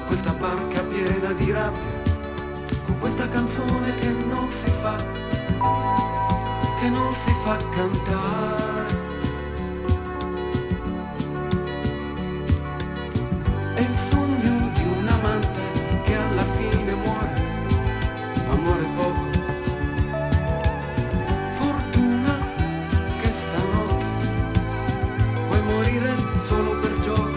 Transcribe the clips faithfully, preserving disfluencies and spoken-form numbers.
questa barca piena di rabbia, con questa canzone che non si fa, che non si fa cantare. È il sogno di un amante che alla fine muore, ma muore poco. Fortuna che stanotte puoi morire solo per gioco.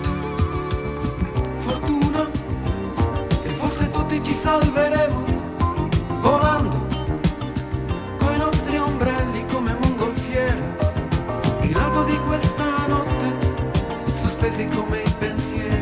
Fortuna che forse tutti ci salveremo volando coi nostri ombrelli come mongolfiere, il lato di questa notte sospesi come i pensieri.